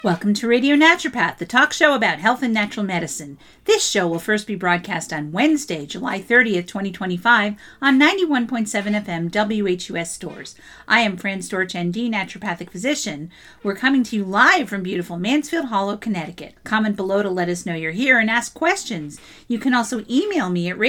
Welcome to Radio Naturopath, the talk show about health and natural medicine. This show will first be broadcast on Wednesday, July 30th, 2025 on 91.7 FM WHUS Stores. I am Fran Storch, ND, naturopathic physician. We're coming to you live from beautiful Mansfield Hollow, Connecticut. Comment below to let us know you're here and ask questions. You can also email me at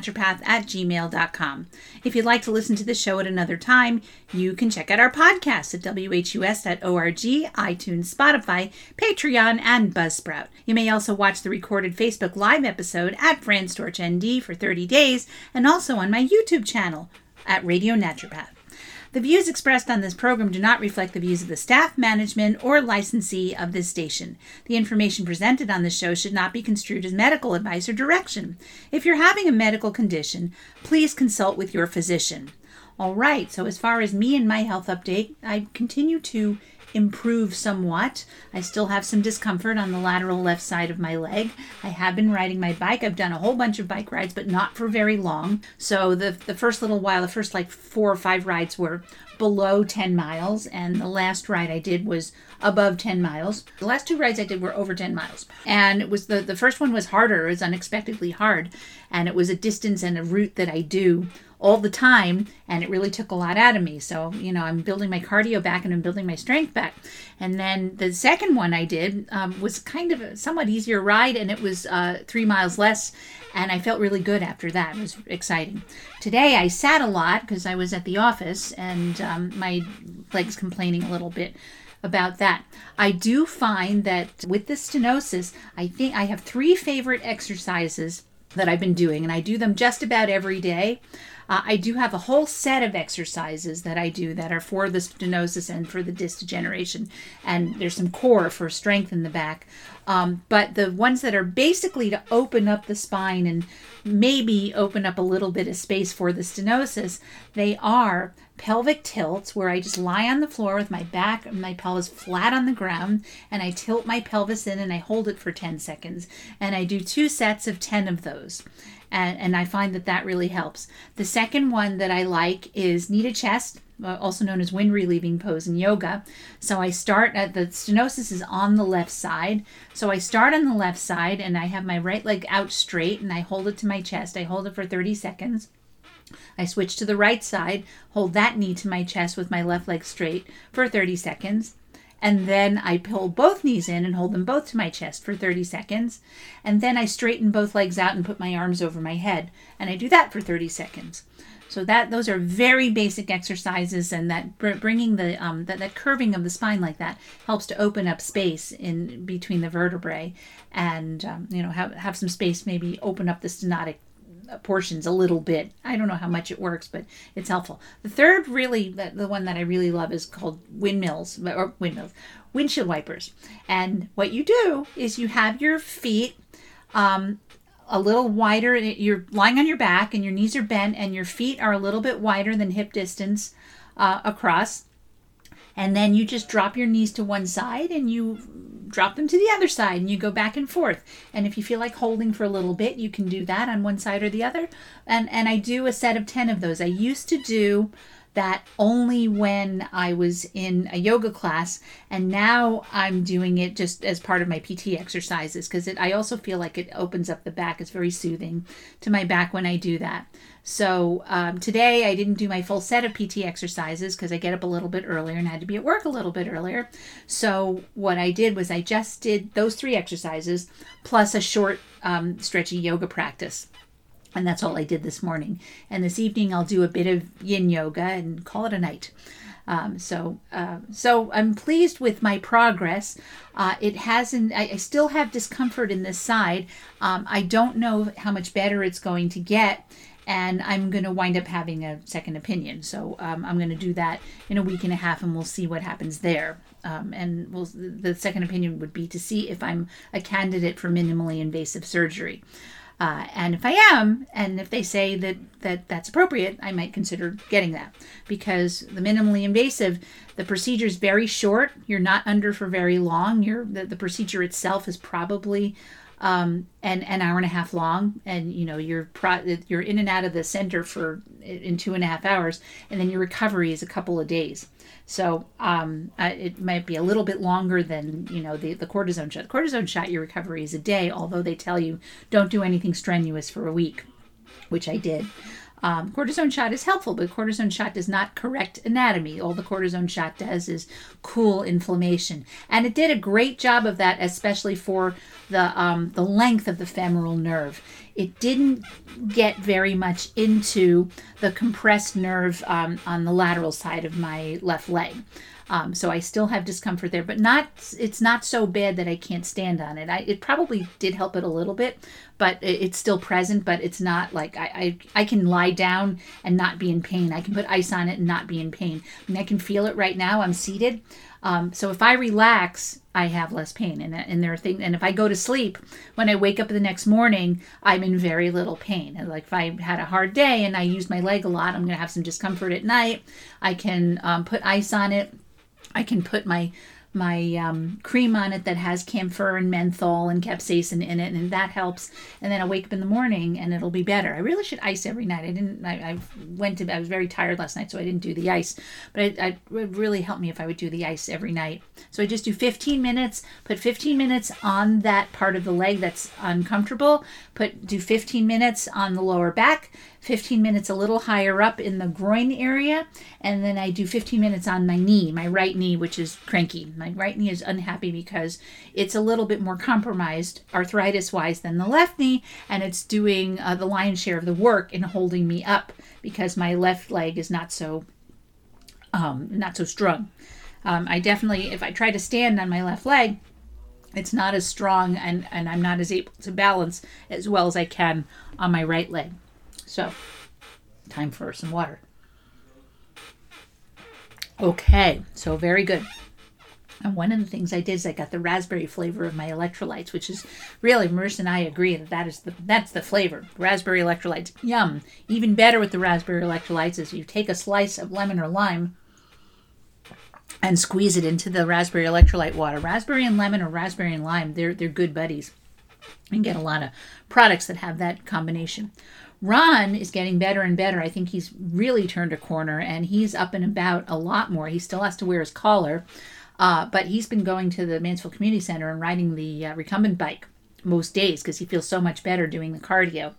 radionaturopath@gmail.com. If you'd like to listen to the show at another time, you can check out our podcast at whus.org, iTunes, Spotify, Patreon, and Buzzsprout. You may also watch the recorded Facebook Live episode at Fran Storch ND for 30 days and also on my YouTube channel at Radio Naturopath. The views expressed on this program do not reflect the views of the staff, management, or licensee of this station. The information presented on this show should not be construed as medical advice or direction. If you're having a medical condition, please consult with your physician. All right, so as far as me and my health update, I continue to improve somewhat. I still have some discomfort on the lateral left side of my leg. I have been riding my bike. I've done a whole bunch of bike rides, but not for very long. So the first little while, the first like 4 or 5 rides were below 10 miles, and the last ride I did was above 10 miles. The last 2 rides I did were over 10 miles. And it was the first one was harder. It was unexpectedly hard. And it was a distance and a route that I do all the time, and it really took a lot out of me. So, I'm building my cardio back and I'm building my strength back. And then the second one I did was kind of a somewhat easier ride, and it was 3 miles less, and I felt really good after that. It was exciting. Today I sat a lot because I was at the office, and my leg's complaining a little bit about that. I do find that with the stenosis, I think I have 3 favorite exercises that I've been doing, and I do them just about every day. I do have a whole set of exercises that I do that are for the stenosis and for the disc degeneration, and there's some core for strength in the back. But the ones that are basically to open up the spine and maybe open up a little bit of space for the stenosis, they are pelvic tilts, where I just lie on the floor with my back and my pelvis flat on the ground, and I tilt my pelvis in and I hold it for 10 seconds. And I do 2 sets of 10 of those. And I find that really helps. The second one that I like is knee chest, also known as wind relieving pose in yoga. So I start at the stenosis is on the left side. So I start on the left side and I have my right leg out straight and I hold it to my chest. I hold it for 30 seconds. I switch to the right side, hold that knee to my chest with my left leg straight for 30 seconds. And then I pull both knees in and hold them both to my chest for 30 seconds. And then I straighten both legs out and put my arms over my head. And I do that for 30 seconds. So those are very basic exercises, and that bringing the that curving of the spine like that helps to open up space in between the vertebrae, and have some space, maybe open up the stenotic portions a little bit. I don't know how much it works, but it's helpful. The third, really, the one that I really love is called windshield wipers. And what you do is you have your feet a little wider. You're lying on your back and your knees are bent and your feet are a little bit wider than hip distance across. And then you just drop your knees to one side and you drop them to the other side and you go back and forth. And if you feel like holding for a little bit, you can do that on one side or the other. And I do a set of 10 of those. I used to do that only when I was in a yoga class, and now I'm doing it just as part of my PT exercises, because I also feel like it opens up the back. It's very soothing to my back when I do that. So today I didn't do my full set of PT exercises because I get up a little bit earlier and had to be at work a little bit earlier. So what I did was I just did those 3 exercises plus a short stretchy yoga practice. And that's all I did this morning. And this evening I'll do a bit of yin yoga and call it a night. So I'm pleased with my progress. It hasn't. I still have discomfort in this side. I don't know how much better it's going to get, and I'm going to wind up having a second opinion. So I'm going to do that in a week and a half, and we'll see what happens there. And the second opinion would be to see if I'm a candidate for minimally invasive surgery. And if I am, and if they say that's appropriate, I might consider getting that, because the minimally invasive, the procedure is very short. You're not under for very long. The procedure itself is probably and an hour and a half long, and you're in and out of the center in 2.5 hours, and then your recovery is a couple of days. So it might be a little bit longer than the cortisone shot. Cortisone shot, your recovery is a day, although they tell you don't do anything strenuous for a week, which I did. Cortisone shot is helpful, but cortisone shot does not correct anatomy. All the cortisone shot does is cool inflammation. And it did a great job of that, especially for the length of the femoral nerve. It didn't get very much into the compressed nerve on the lateral side of my left leg. So I still have discomfort there, but it's not so bad that I can't stand on it. It probably did help it a little bit, but it's still present, but it's not like I can lie down and not be in pain. I can put ice on it and not be in pain. I mean, I can feel it right now. I'm seated. So if I relax, I have less pain. And there are things, and if I go to sleep, when I wake up the next morning, I'm in very little pain. And like if I had a hard day and I use my leg a lot, I'm going to have some discomfort at night. I can put ice on it. I can put my cream on it that has camphor and menthol and capsaicin in it, and that helps. And then I wake up in the morning and it'll be better. I really should ice every night. I was very tired last night, so I didn't do the ice. But it would really help me if I would do the ice every night. So I just do 15 minutes, put 15 minutes on that part of the leg that's uncomfortable, do 15 minutes on the lower back, 15 minutes a little higher up in the groin area, and then I do 15 minutes on my knee, my right knee, which is cranky. My right knee is unhappy because it's a little bit more compromised arthritis-wise than the left knee, and it's doing the lion's share of the work in holding me up because my left leg is not so strong. I definitely, if I try to stand on my left leg, it's not as strong, and I'm not as able to balance as well as I can on my right leg. So, time for some water. Okay, so very good. And one of the things I did is I got the raspberry flavor of my electrolytes, which is really, Marissa and I agree that's the flavor. Raspberry electrolytes, yum. Even better with the raspberry electrolytes is you take a slice of lemon or lime and squeeze it into the raspberry electrolyte water. Raspberry and lemon or raspberry and lime, they're good buddies. You can get a lot of products that have that combination. Ron is getting better and better. I think he's really turned a corner, and he's up and about a lot more. He still has to wear his collar, but he's been going to the Mansfield Community Center and riding the recumbent bike most days because he feels so much better doing the cardio.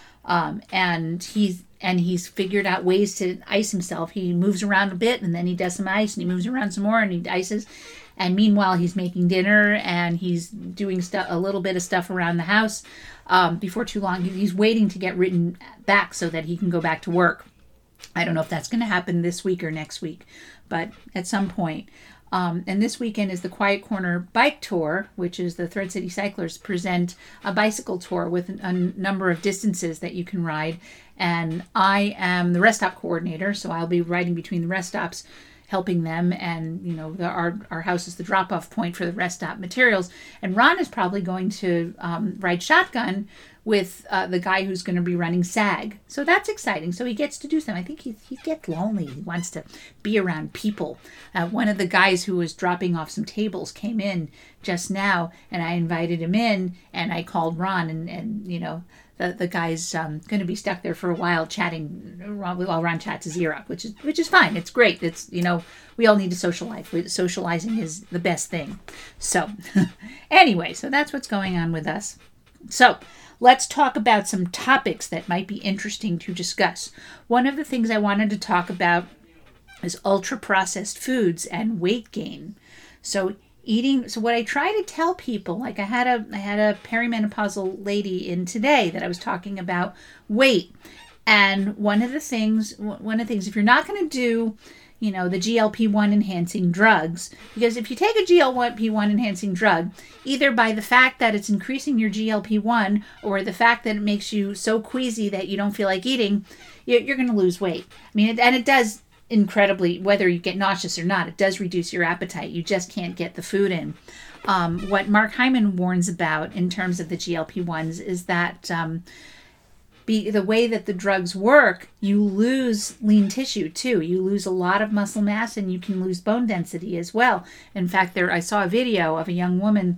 And he's figured out ways to ice himself. He moves around a bit, and then he does some ice, and he moves around some more, and he ices. And meanwhile, he's making dinner, and he's doing a little bit of stuff around the house. Before too long, he's waiting to get written back so that he can go back to work. I don't know if that's going to happen this week or next week, but at some point. And this weekend is the Quiet Corner Bike Tour, which is the Thread City Cyclers present a bicycle tour with a number of distances that you can ride. And I am the rest stop coordinator, so I'll be riding between the rest stops, helping them, and our house is the drop-off point for the rest stop materials. And Ron is probably going to ride shotgun with the guy who's going to be running SAG. So that's exciting. So he gets to do something. I think he gets lonely. He wants to be around people. One of the guys who was dropping off some tables came in just now, and I invited him in, and I called Ron, and the guy's going to be stuck there for a while chatting while Ron chats his ear up, which is fine. It's great. It's, we all need to socialize. Socializing is the best thing. So anyway, so that's what's going on with us. So let's talk about some topics that might be interesting to discuss. One of the things I wanted to talk about is ultra-processed foods and weight gain. So what I try to tell people, like I had a perimenopausal lady in today that I was talking about weight. And one of the things, if you're not going to do, the GLP-1 enhancing drugs, because if you take a GLP-1 enhancing drug, either by the fact that it's increasing your GLP-1 or the fact that it makes you so queasy that you don't feel like eating, you're going to lose weight. I mean, and it does incredibly, whether you get nauseous or not, it does reduce your appetite. You just can't get the food in. What Mark Hyman warns about in terms of the GLP-1s is that the way that the drugs work, you lose lean tissue too. You lose a lot of muscle mass, and you can lose bone density as well. In fact, I saw a video of a young woman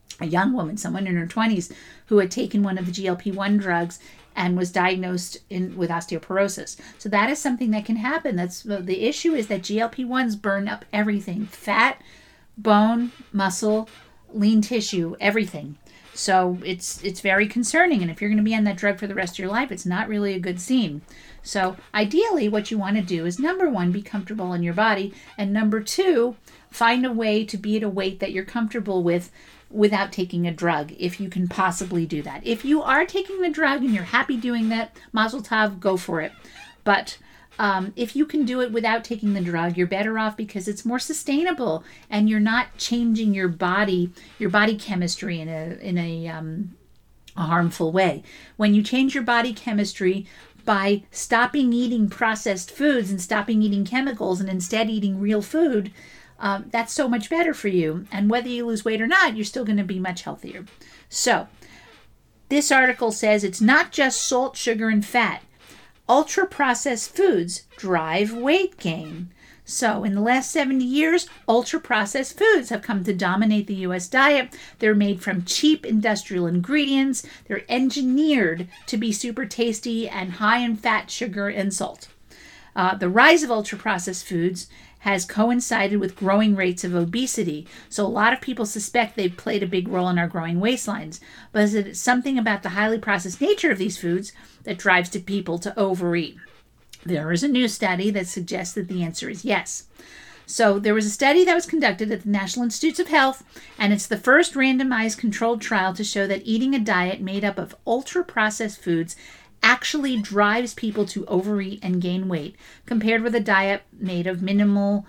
a young woman, someone in her 20s, who had taken one of the GLP-1 drugs and was diagnosed with osteoporosis. So that is something that can happen. That's the issue, is that GLP-1s burn up everything: fat, bone, muscle, lean tissue, everything. So it's very concerning. And if you're going to be on that drug for the rest of your life, it's not really a good scene. So ideally, what you want to do is, number one, be comfortable in your body. And number two, find a way to be at a weight that you're comfortable with without taking a drug, if you can possibly do that. If you are taking the drug and you're happy doing that, mazel tov, go for it. But if you can do it without taking the drug, you're better off, because it's more sustainable and you're not changing your body chemistry in a harmful way. When you change your body chemistry by stopping eating processed foods and stopping eating chemicals and instead eating real food, that's so much better for you. And whether you lose weight or not, you're still going to be much healthier. So this article says it's not just salt, sugar, and fat. Ultra-processed foods drive weight gain. So in the last 70 years, ultra-processed foods have come to dominate the U.S. diet. They're made from cheap industrial ingredients. They're engineered to be super tasty and high in fat, sugar, and salt. The rise of ultra-processed foods has coincided with growing rates of obesity. So a lot of people suspect they've played a big role in our growing waistlines. But is it something about the highly processed nature of these foods that drives people to overeat? There is a new study that suggests that the answer is yes. So there was a study that was conducted at the National Institutes of Health, and it's the first randomized controlled trial to show that eating a diet made up of ultra-processed foods actually drives people to overeat and gain weight, compared with a diet made of minimally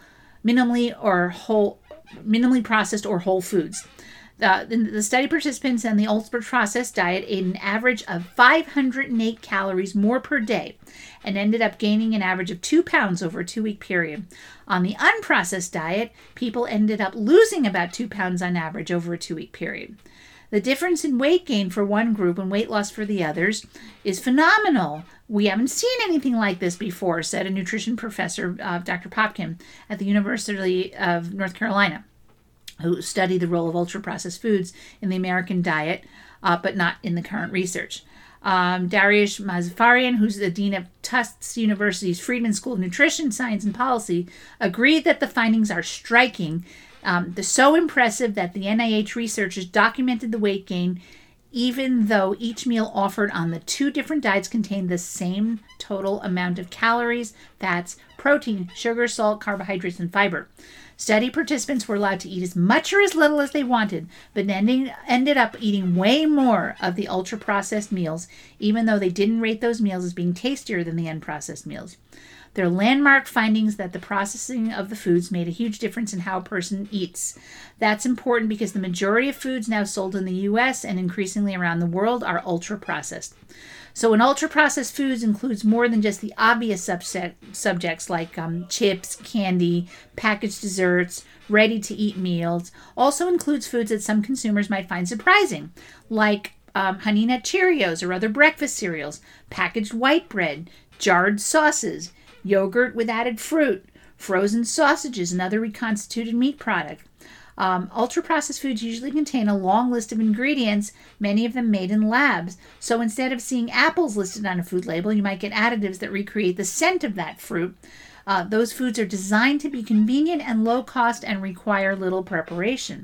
processed or whole foods. The study participants in the ultra-processed diet ate an average of 508 calories more per day and ended up gaining an average of 2 pounds over a 2-week period. On the unprocessed diet, people ended up losing about 2 pounds on average over a 2-week period. The difference in weight gain for one group and weight loss for the others is phenomenal. We haven't seen anything like this before, said a nutrition professor, Dr. Popkin, at the University of North Carolina, who studied the role of ultra-processed foods in the American diet, but not in the current research. Dariush Mazafarian, who's the dean of Tufts University's Friedman School of Nutrition, Science, and Policy, agreed that the findings are striking. They're so impressive that the NIH researchers documented the weight gain, even though each meal offered on the 2 different diets contained the same total amount of calories, fats, protein, sugar, salt, carbohydrates, and fiber. Study participants were allowed to eat as much or as little as they wanted, but ended up eating way more of the ultra-processed meals, even though they didn't rate those meals as being tastier than the unprocessed meals. Their landmark findings that the processing of the foods made a huge difference in how a person eats. That's important because the majority of foods now sold in the U.S. and increasingly around the world are ultra-processed. So an ultra-processed foods includes more than just the obvious subjects like chips, candy, packaged desserts, ready-to-eat meals. Also includes foods that some consumers might find surprising, like Honey Nut Cheerios or other breakfast cereals, packaged white bread, jarred sauces, yogurt with added fruit, frozen sausages, and other reconstituted meat products. Ultra-processed foods usually contain a long list of ingredients, many of them made in labs. So instead of seeing apples listed on a food label, you might get additives that recreate the scent of that fruit. Those foods are designed to be convenient and low cost and require little preparation.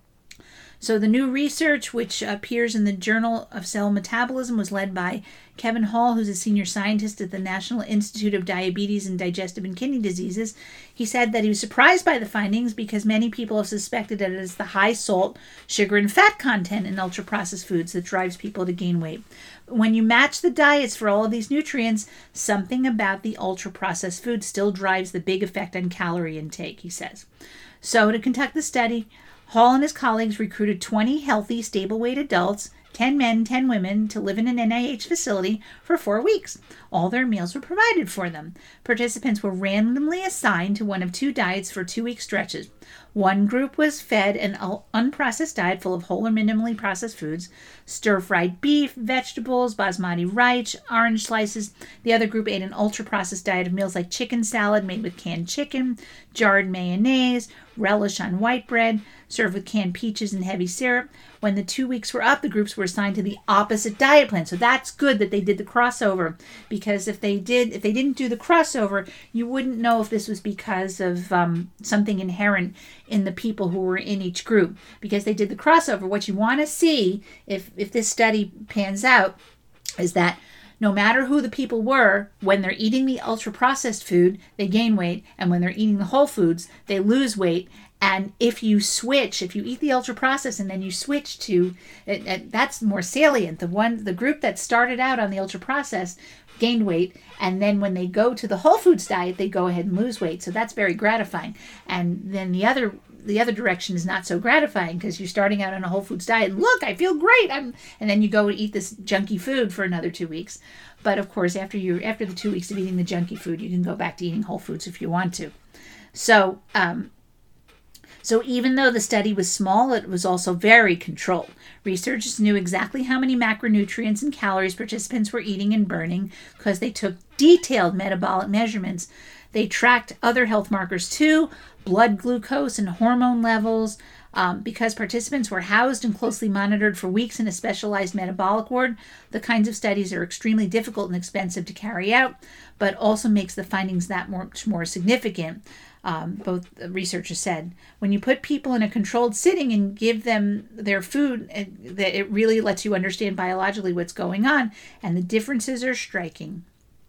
So the new research, which appears in the Journal of Cell Metabolism, was led by Kevin Hall, who's a senior scientist at the National Institute of Diabetes and Digestive and Kidney Diseases. He said that he was surprised by the findings because many people have suspected that it is the high salt, sugar, and fat content in ultra-processed foods that drives people to gain weight. When you match the diets for all of these nutrients, something about the ultra-processed food still drives the big effect on calorie intake, he says. So to conduct the study, Hall and his colleagues recruited 20 healthy, stable-weight adults, 10 men, 10 women, to live in an NIH facility for 4 weeks. All their meals were provided for them. Participants were randomly assigned to one of 2 diets for 2-week stretches. One group was fed an unprocessed diet full of whole or minimally processed foods, stir-fried beef, vegetables, basmati rice, orange slices. The other group ate an ultra-processed diet of meals like chicken salad made with canned chicken, jarred mayonnaise, relish on white bread, served with canned peaches and heavy syrup. When the 2 weeks were up, the groups were assigned to the opposite diet plan. So that's good that they did the crossover, because if they didn't do the crossover, you wouldn't know if this was because of something inherent in the people who were in each group. Because they did the crossover, what you want to see, if this study pans out, is that no matter who the people were, when they're eating the ultra-processed food, they gain weight, and when they're eating the whole foods, they lose weight. And if you eat the ultra-processed and then you switch to, that's more salient. The group that started out on the ultra-processed gained weight, and then when they go to the whole foods diet, they go ahead and lose weight. So that's very gratifying. And then the other direction is not so gratifying, because you're starting out on a whole foods diet and look, I feel great, and then you go eat this junky food for another 2 weeks. But of course, after the 2 weeks of eating the junky food, you can go back to eating whole foods if you want to. So even though the study was small, it was also very controlled. Researchers knew exactly how many macronutrients and calories participants were eating and burning, because they took detailed metabolic measurements. They tracked other health markers too, blood glucose and hormone levels. Because participants were housed and closely monitored for weeks in a specialized metabolic ward, the kinds of studies are extremely difficult and expensive to carry out, but also makes the findings that much more significant. Both researchers said, when you put people in a controlled setting and give them their food, that it really lets you understand biologically what's going on, and the differences are striking.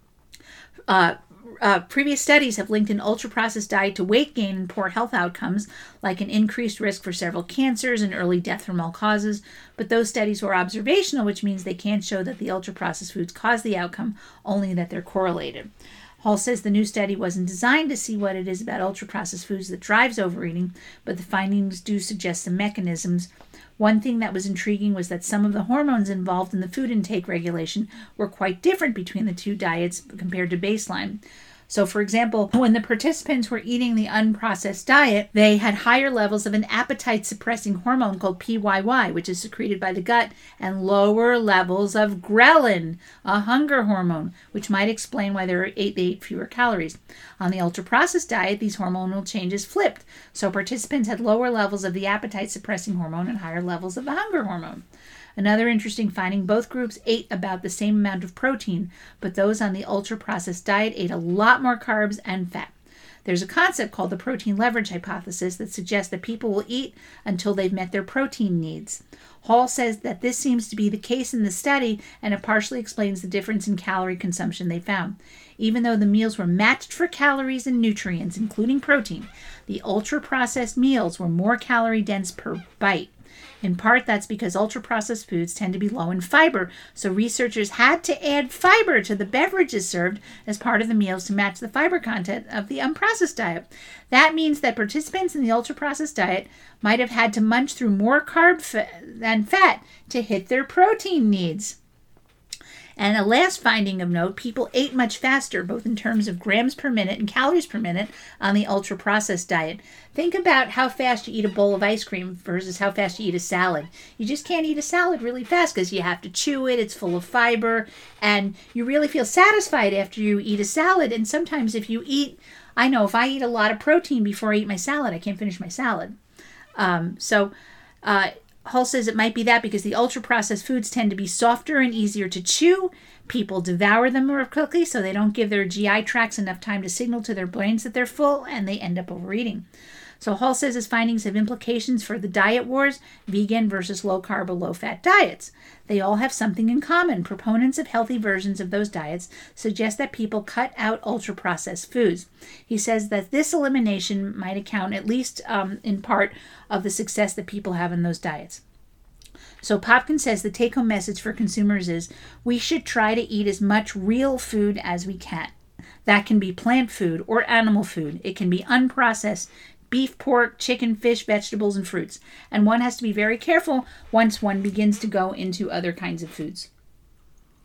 Previous studies have linked an ultra-processed diet to weight gain and poor health outcomes, like an increased risk for several cancers and early death from all causes. But those studies were observational, which means they can't show that the ultra-processed foods cause the outcome, only that they're correlated. Hall says the new study wasn't designed to see what it is about ultra-processed foods that drives overeating, but the findings do suggest some mechanisms. One thing that was intriguing was that some of the hormones involved in the food intake regulation were quite different between the two diets compared to baseline. So, for example, when the participants were eating the unprocessed diet, they had higher levels of an appetite-suppressing hormone called PYY, which is secreted by the gut, and lower levels of ghrelin, a hunger hormone, which might explain why they ate fewer calories. On the ultra-processed diet, these hormonal changes flipped, so participants had lower levels of the appetite-suppressing hormone and higher levels of the hunger hormone. Another interesting finding, both groups ate about the same amount of protein, but those on the ultra-processed diet ate a lot more carbs and fat. There's a concept called the protein leverage hypothesis that suggests that people will eat until they've met their protein needs. Hall says that this seems to be the case in the study, and it partially explains the difference in calorie consumption they found. Even though the meals were matched for calories and nutrients, including protein, the ultra-processed meals were more calorie dense per bite. In part, that's because ultra-processed foods tend to be low in fiber, so researchers had to add fiber to the beverages served as part of the meals to match the fiber content of the unprocessed diet. That means that participants in the ultra-processed diet might have had to munch through more carb than fat to hit their protein needs. And a last finding of note, people ate much faster, both in terms of grams per minute and calories per minute, on the ultra-processed diet. Think about how fast you eat a bowl of ice cream versus how fast you eat a salad. You just can't eat a salad really fast because you have to chew it, it's full of fiber, and you really feel satisfied after you eat a salad. And sometimes if I eat a lot of protein before I eat my salad, I can't finish my salad. Hull says it might be that because the ultra-processed foods tend to be softer and easier to chew. People devour them more quickly, so they don't give their GI tracts enough time to signal to their brains that they're full, and they end up overeating. So Hall says his findings have implications for the diet wars, vegan versus low-carb or low-fat diets. They all have something in common. Proponents of healthy versions of those diets suggest that people cut out ultra-processed foods. He says that this elimination might account, at least in part, of the success that people have in those diets. So Popkin says the take-home message for consumers is, we should try to eat as much real food as we can. That can be plant food or animal food. It can be unprocessed beef, pork, chicken, fish, vegetables, and fruits. And one has to be very careful once one begins to go into other kinds of foods.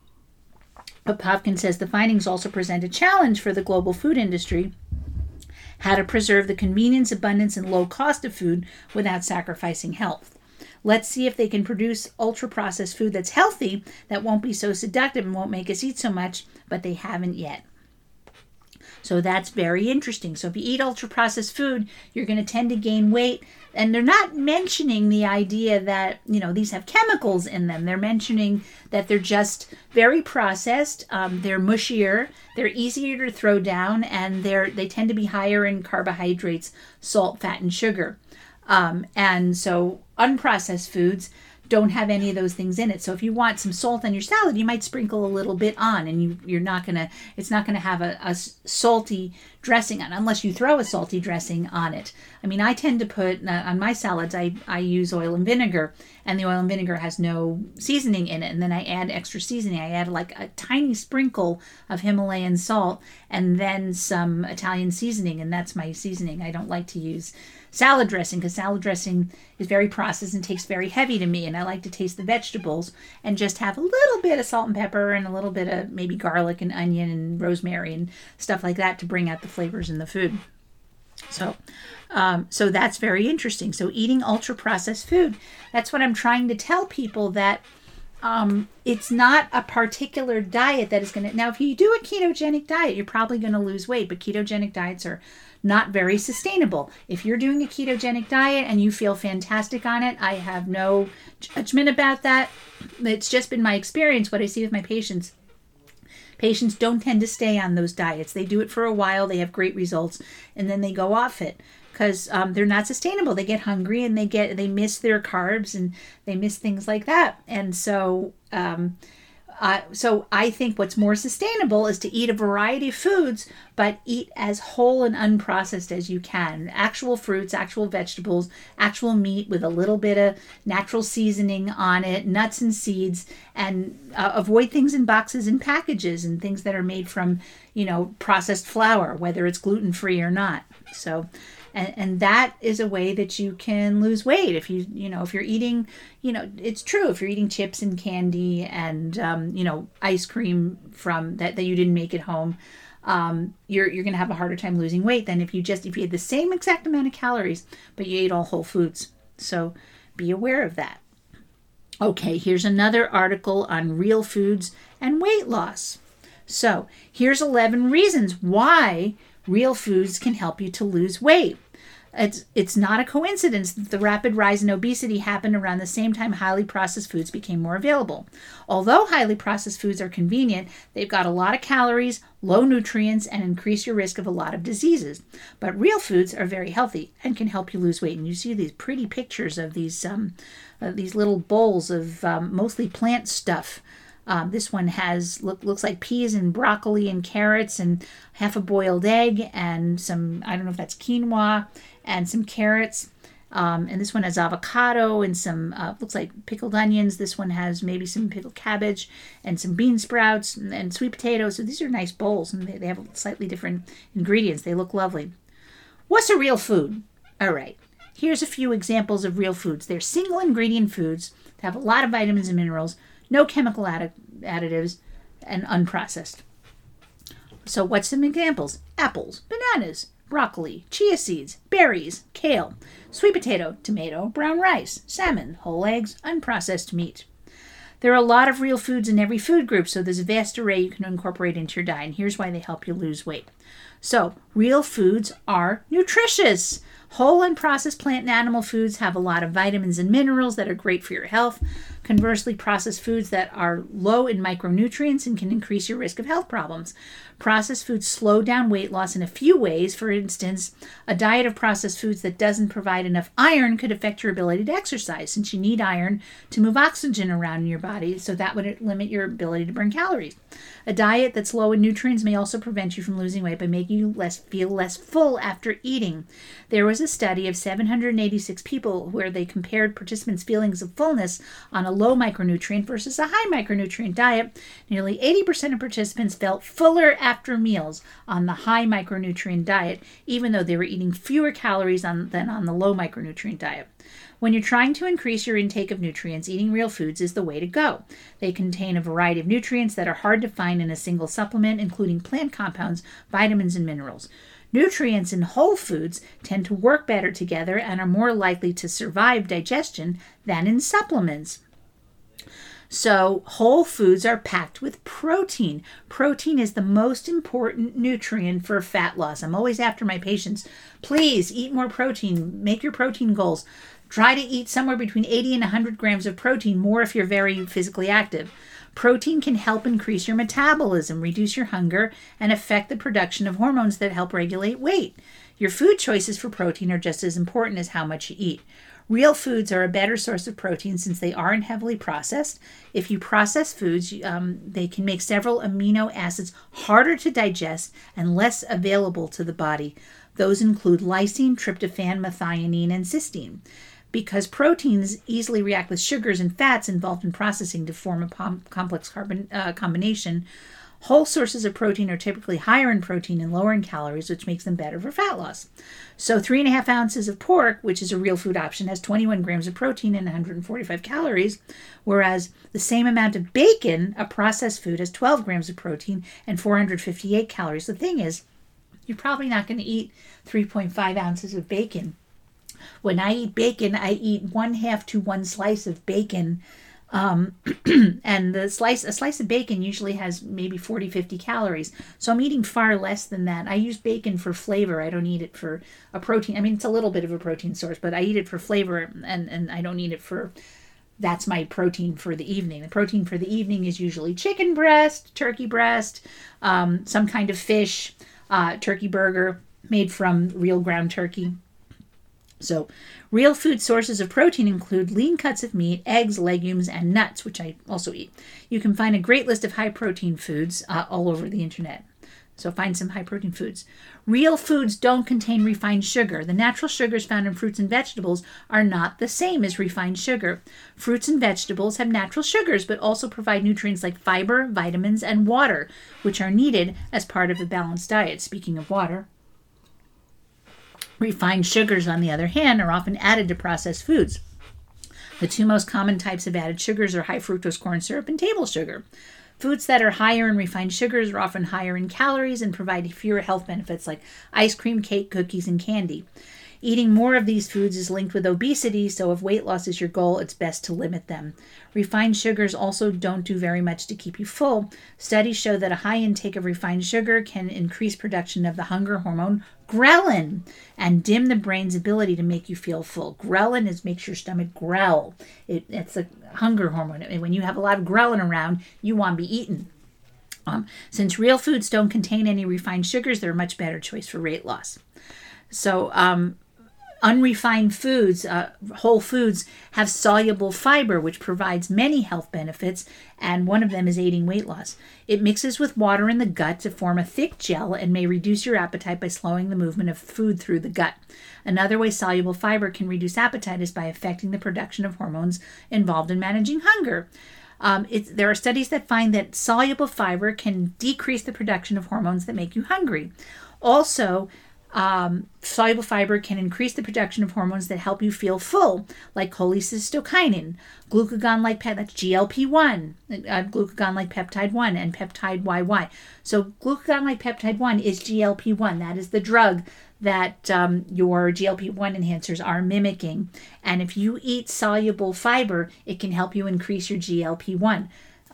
But Popkin says the findings also present a challenge for the global food industry, How to preserve the convenience, abundance, and low cost of food without sacrificing health. Let's see if they can produce ultra-processed food that's healthy, that won't be so seductive and won't make us eat so much, but they haven't yet. So that's very interesting. So if you eat ultra-processed food, you're going to tend to gain weight. And they're not mentioning the idea that, these have chemicals in them. They're mentioning that they're just very processed. They're mushier. They're easier to throw down. And they tend to be higher in carbohydrates, salt, fat, and sugar. And so unprocessed foods don't have any of those things in it. So if you want some salt on your salad, you might sprinkle a little bit on, and it's not gonna have a salty dressing on, unless you throw a salty dressing on it. I mean, I tend to put on my salads, I use oil and vinegar, and the oil and vinegar has no seasoning in it. And then I add extra seasoning. I add like a tiny sprinkle of Himalayan salt and then some Italian seasoning, and that's my seasoning. I don't like to use salad dressing because salad dressing is very processed and tastes very heavy to me, and I like to taste the vegetables and just have a little bit of salt and pepper and a little bit of maybe garlic and onion and rosemary and stuff like that to bring out the flavors in the food. So that's very interesting. So eating ultra processed food, that's what I'm trying to tell people, that it's not a particular diet that is going to, now if you do a ketogenic diet, you're probably going to lose weight, but ketogenic diets are not very sustainable. If you're doing a ketogenic diet and you feel fantastic on it, I have no judgment about that. It's just been my experience, what I see with my patients. Patients don't tend to stay on those diets. They do it for a while, they have great results, and then they go off it because they're not sustainable. They get hungry and they miss their carbs and they miss things like that. And so I think what's more sustainable is to eat a variety of foods, but eat as whole and unprocessed as you can. Actual fruits, actual vegetables, actual meat with a little bit of natural seasoning on it, nuts and seeds, and avoid things in boxes and packages and things that are made from, processed flour, whether it's gluten-free or not. So, and that is a way that you can lose weight. If if you're eating, it's true. If you're eating chips and candy and, ice cream from that you didn't make at home, you're going to have a harder time losing weight than if you had the same exact amount of calories, but you ate all whole foods. So be aware of that. Okay, here's another article on real foods and weight loss. So here's 11 reasons why real foods can help you to lose weight. It's not a coincidence that the rapid rise in obesity happened around the same time highly processed foods became more available. Although highly processed foods are convenient, they've got a lot of calories, low nutrients, and increase your risk of a lot of diseases. But real foods are very healthy and can help you lose weight. And you see these pretty pictures of these little bowls of mostly plant stuff. This one looks like peas and broccoli and carrots and half a boiled egg and some, I don't know if that's quinoa, and some carrots. And this one has avocado and some, looks like pickled onions. This one has maybe some pickled cabbage and some bean sprouts and sweet potatoes. So these are nice bowls, and they have slightly different ingredients. They look lovely. What's a real food? All right. Here's a few examples of real foods. They're single ingredient foods that have a lot of vitamins and minerals, no chemical additives, and unprocessed. So what's some examples? Apples, bananas, broccoli, chia seeds, berries, kale, sweet potato, tomato, brown rice, salmon, whole eggs, unprocessed meat. There are a lot of real foods in every food group, so there's a vast array you can incorporate into your diet, and here's why they help you lose weight. So, real foods are nutritious. Whole and processed plant and animal foods have a lot of vitamins and minerals that are great for your health. Conversely, processed foods that are low in micronutrients and can increase your risk of health problems. Processed foods slow down weight loss in a few ways. For instance, a diet of processed foods that doesn't provide enough iron could affect your ability to exercise, since you need iron to move oxygen around in your body, so that would limit your ability to burn calories. A diet that's low in nutrients may also prevent you from losing weight by making you feel less full after eating. There was a study of 786 people where they compared participants' feelings of fullness on a low micronutrient versus a high micronutrient diet. Nearly 80% of participants felt fuller after meals on the high micronutrient diet, even though they were eating fewer calories than on the low micronutrient diet. When you're trying to increase your intake of nutrients, eating real foods is the way to go. They contain a variety of nutrients that are hard to find in a single supplement, including plant compounds, vitamins, and minerals. Nutrients in whole foods tend to work better together and are more likely to survive digestion than in supplements. So whole foods are packed with protein. Protein is the most important nutrient for fat loss. I'm always after my patients, please eat more protein, make your protein goals. Try to eat somewhere between 80 and 100 grams of protein, more if you're very physically active. Protein can help increase your metabolism, reduce your hunger, and affect the production of hormones that help regulate weight. Your food choices for protein are just as important as how much you eat. Real foods are a better source of protein since they aren't heavily processed. If you process foods, they can make several amino acids harder to digest and less available to the body. Those include lysine, tryptophan, methionine, and cysteine. Because proteins easily react with sugars and fats involved in processing to form a complex combination, whole sources of protein are typically higher in protein and lower in calories, which makes them better for fat loss. So 3.5 ounces of pork, which is a real food option, has 21 grams of protein and 145 calories, whereas the same amount of bacon, a processed food, has 12 grams of protein and 458 calories. The thing is, you're probably not going to eat 3.5 ounces of bacon. When I eat bacon, I eat 1/2 to 1 slice of bacon. And a slice of bacon usually has maybe 40-50 calories. So I'm eating far less than that. I use bacon for flavor. I don't eat it for a protein. I mean, it's a little bit of a protein source, but I eat it for flavor, and I don't eat it for, that's my protein for the evening. The protein for the evening is usually chicken breast, turkey breast, some kind of fish, turkey burger made from real ground turkey. So real food sources of protein include lean cuts of meat, eggs, legumes, and nuts, which I also eat. You can find a great list of high-protein foods all over the internet. So find some high-protein foods. Real foods don't contain refined sugar. The natural sugars found in fruits and vegetables are not the same as refined sugar. Fruits and vegetables have natural sugars, but also provide nutrients like fiber, vitamins, and water, which are needed as part of a balanced diet. Speaking of water, refined sugars, on the other hand, are often added to processed foods. The two most common types of added sugars are high fructose corn syrup and table sugar. Foods that are higher in refined sugars are often higher in calories and provide fewer health benefits like ice cream, cake, cookies, and candy. Eating more of these foods is linked with obesity, so if weight loss is your goal, it's best to limit them. Refined sugars also don't do very much to keep you full. Studies show that a high intake of refined sugar can increase production of the hunger hormone ghrelin and dim the brain's ability to make you feel full. Ghrelin makes your stomach growl. It's a hunger hormone. And when you have a lot of ghrelin around, you want to be eaten. Since real foods don't contain any refined sugars, they're a much better choice for weight loss. So, unrefined foods, whole foods, have soluble fiber, which provides many health benefits, and one of them is aiding weight loss. It mixes with water in the gut to form a thick gel and may reduce your appetite by slowing the movement of food through the gut. Another way soluble fiber can reduce appetite is by affecting the production of hormones involved in managing hunger. There are studies that find that soluble fiber can decrease the production of hormones that make you hungry. Also, soluble fiber can increase the production of hormones that help you feel full, like cholecystokinin, glucagon-like that's GLP-1, glucagon-like peptide 1, and peptide YY. So glucagon-like peptide 1 is GLP-1. That is the drug that your GLP-1 enhancers are mimicking. And if you eat soluble fiber, it can help you increase your GLP-1.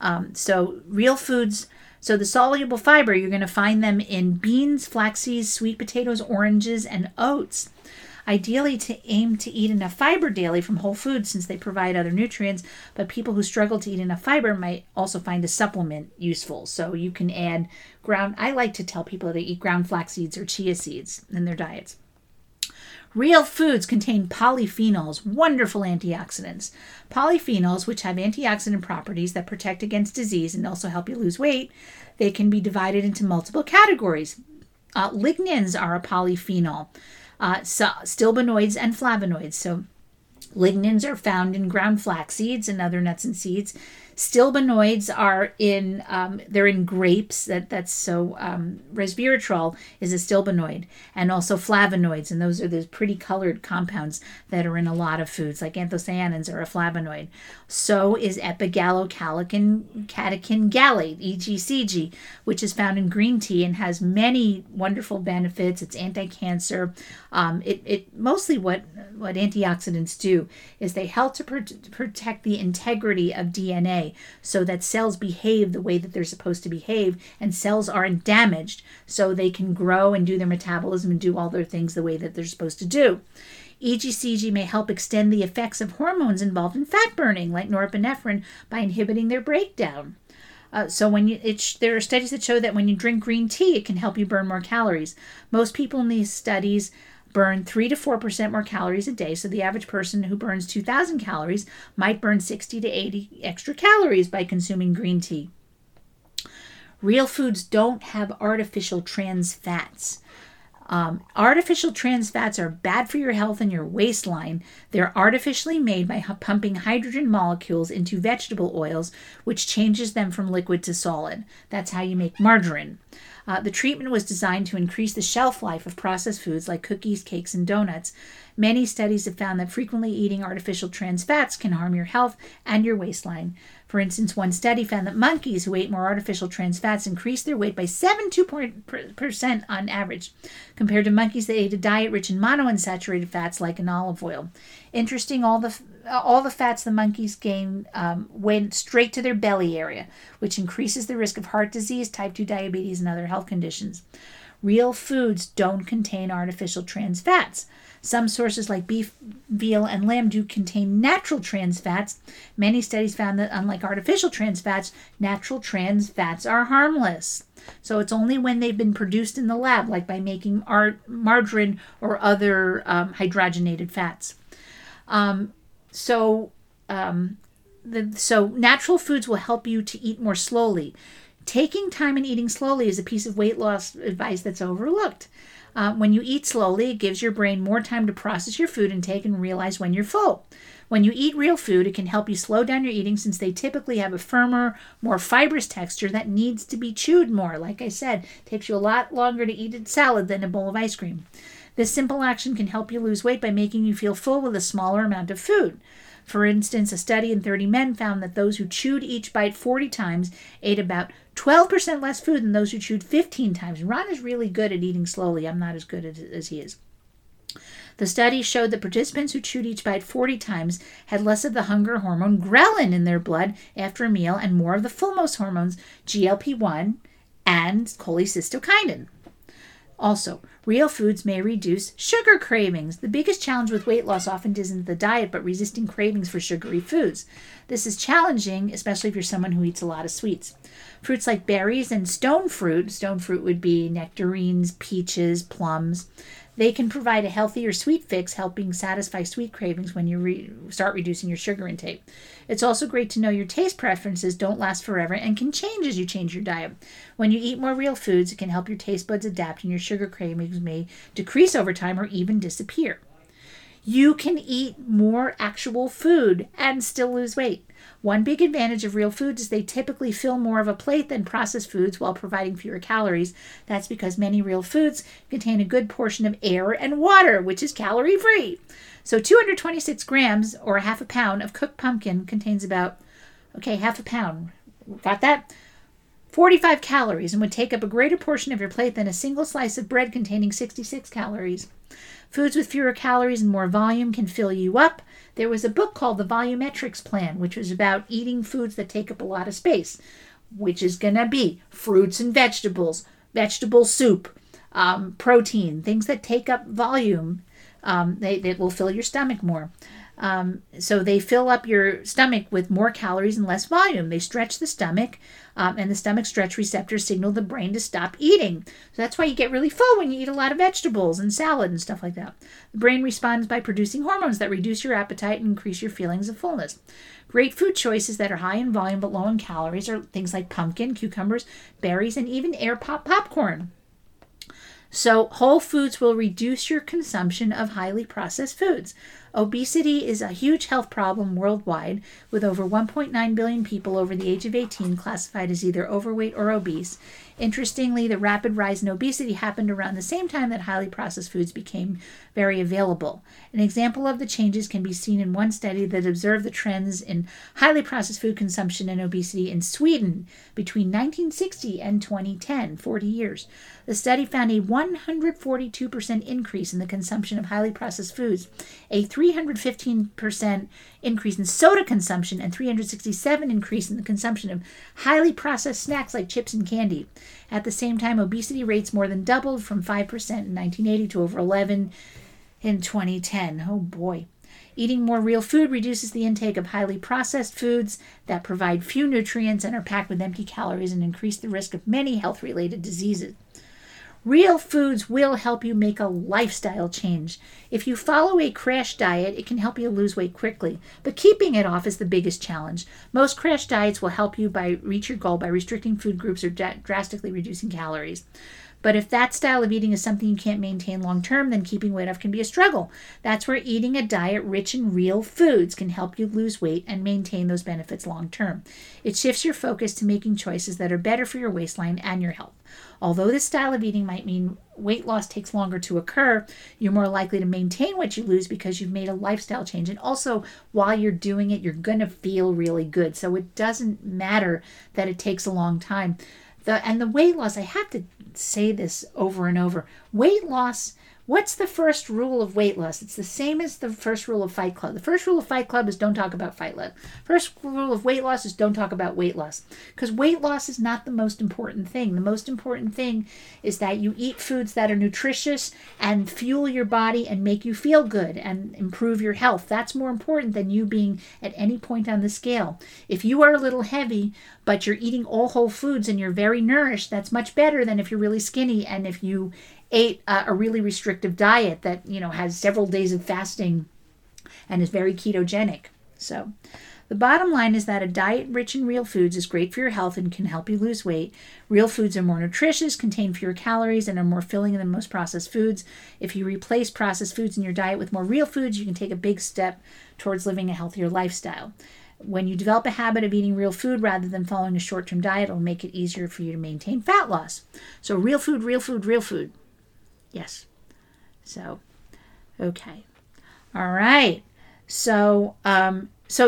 So real foods. So the soluble fiber, you're going to find them in beans, flax seeds, sweet potatoes, oranges, and oats. Ideally, to aim to eat enough fiber daily from whole foods since they provide other nutrients, but people who struggle to eat enough fiber might also find a supplement useful. So you can add I like to tell people to eat ground flax seeds or chia seeds in their diets. Real foods contain polyphenols, wonderful antioxidants. Polyphenols, which have antioxidant properties that protect against disease and also help you lose weight, they can be divided into multiple categories. Lignans are a polyphenol, stilbenoids and flavonoids. So Lignans are found in ground flax seeds and other nuts and seeds. Stilbenoids are they're in grapes. Resveratrol is a stilbenoid, and also flavonoids, and those are those pretty colored compounds that are in a lot of foods, like anthocyanins are a flavonoid. So is epigallocatechin gallate, EGCG, which is found in green tea and has many wonderful benefits. It's anti-cancer. It mostly what antioxidants do is they help to protect the integrity of DNA, so that cells behave the way that they're supposed to behave, and cells aren't damaged, so they can grow and do their metabolism and do all their things the way that they're supposed to do. EGCG may help extend the effects of hormones involved in fat burning, like norepinephrine, by inhibiting their breakdown. There are studies that show that when you drink green tea, it can help you burn more calories. Most people in these studies burn 3 to 4% more calories a day. So the average person who burns 2,000 calories might burn 60 to 80 extra calories by consuming green tea. Real foods don't have artificial trans fats. Artificial trans fats are bad for your health and your waistline. They're artificially made by pumping hydrogen molecules into vegetable oils, which changes them from liquid to solid. That's how you make margarine. The treatment was designed to increase the shelf life of processed foods like cookies, cakes, and donuts. Many studies have found that frequently eating artificial trans fats can harm your health and your waistline. For instance, one study found that monkeys who ate more artificial trans fats increased their weight by 72% on average, compared to monkeys that ate a diet rich in monounsaturated fats like in olive oil. Interesting, all the fats the monkeys gained went straight to their belly area, which increases the risk of heart disease, type 2 diabetes, and other health conditions. Real foods don't contain artificial trans fats. Some sources like beef, veal, and lamb do contain natural trans fats. Many studies found that unlike artificial trans fats, natural trans fats are harmless. So it's only when they've been produced in the lab, like by making margarine or other hydrogenated fats. So natural foods will help you to eat more slowly. Taking time and eating slowly is a piece of weight loss advice that's overlooked. When you eat slowly, it gives your brain more time to process your food intake and realize when you're full. When you eat real food, it can help you slow down your eating, since they typically have a firmer, more fibrous texture that needs to be chewed more. Like I said, it takes you a lot longer to eat a salad than a bowl of ice cream. This simple action can help you lose weight by making you feel full with a smaller amount of food. For instance, a study in 30 men found that those who chewed each bite 40 times ate about 12% less food than those who chewed 15 times. Ron is really good at eating slowly. I'm not as good as he is. The study showed that participants who chewed each bite 40 times had less of the hunger hormone ghrelin in their blood after a meal and more of the fullness hormones GLP-1 and cholecystokinin. Also, real foods may reduce sugar cravings. The biggest challenge with weight loss often isn't the diet, but resisting cravings for sugary foods. This is challenging, especially if you're someone who eats a lot of sweets. Fruits like berries and stone fruit would be nectarines, peaches, plums. They can provide a healthier sweet fix, helping satisfy sweet cravings when you start reducing your sugar intake. It's also great to know your taste preferences don't last forever and can change as you change your diet. When you eat more real foods, it can help your taste buds adapt, and your sugar cravings may decrease over time or even disappear. You can eat more actual food and still lose weight. One big advantage of real foods is they typically fill more of a plate than processed foods while providing fewer calories. That's because many real foods contain a good portion of air and water, which is calorie-free. So 226 grams, or half a pound, of cooked pumpkin contains about, half a pound. Got that? 45 calories, and would take up a greater portion of your plate than a single slice of bread containing 66 calories. Foods with fewer calories and more volume can fill you up. There was a book called The Volumetrics Plan, which was about eating foods that take up a lot of space, which is going to be fruits and vegetables, vegetable soup, protein, things that take up volume. They will fill your stomach more. So they fill up your stomach with more calories and less volume. They stretch the stomach, and the stomach stretch receptors signal the brain to stop eating. So that's why you get really full when you eat a lot of vegetables and salad and stuff like that. The brain responds by producing hormones that reduce your appetite and increase your feelings of fullness. Great food choices that are high in volume but low in calories are things like pumpkin, cucumbers, berries, and even air popcorn. So whole foods will reduce your consumption of highly processed foods. Obesity is a huge health problem worldwide, with over 1.9 billion people over the age of 18 classified as either overweight or obese. Interestingly, the rapid rise in obesity happened around the same time that highly processed foods became very available. An example of the changes can be seen in one study that observed the trends in highly processed food consumption and obesity in Sweden between 1960 and 2010, 40 years. The study found a 142% increase in the consumption of highly processed foods, a 315% increase in soda consumption, and 367% increase in the consumption of highly processed snacks like chips and candy. At the same time, obesity rates more than doubled from 5% in 1980 to over 11% in 2010. Oh boy. Eating more real food reduces the intake of highly processed foods that provide few nutrients and are packed with empty calories and increase the risk of many health-related diseases. Real foods will help you make a lifestyle change. If you follow a crash diet, it can help you lose weight quickly, but keeping it off is the biggest challenge. Most crash diets will help you reach your goal by restricting food groups or drastically reducing calories. But if that style of eating is something you can't maintain long term, then keeping weight off can be a struggle. That's where eating a diet rich in real foods can help you lose weight and maintain those benefits long term. It shifts your focus to making choices that are better for your waistline and your health. Although this style of eating might mean weight loss takes longer to occur, you're more likely to maintain what you lose because you've made a lifestyle change. And also, while you're doing it, you're going to feel really good. So it doesn't matter that it takes a long time. The weight loss, I have to say this over and over. Weight loss, what's the first rule of weight loss? It's the same as the first rule of Fight Club. The first rule of Fight Club is don't talk about fight loss. First rule of weight loss is don't talk about weight loss. Because weight loss is not the most important thing. The most important thing is that you eat foods that are nutritious and fuel your body and make you feel good and improve your health. That's more important than you being at any point on the scale. If you are a little heavy, but you're eating all whole foods and you're very nourished, that's much better than if you're really skinny and if you ate a really restrictive diet that, has several days of fasting and is very ketogenic. So the bottom line is that a diet rich in real foods is great for your health and can help you lose weight. Real foods are more nutritious, contain fewer calories, and are more filling than most processed foods. If you replace processed foods in your diet with more real foods, you can take a big step towards living a healthier lifestyle. When you develop a habit of eating real food rather than following a short-term diet, it'll make it easier for you to maintain fat loss. So real food, real food, real food. Yes. So, okay. All right. So I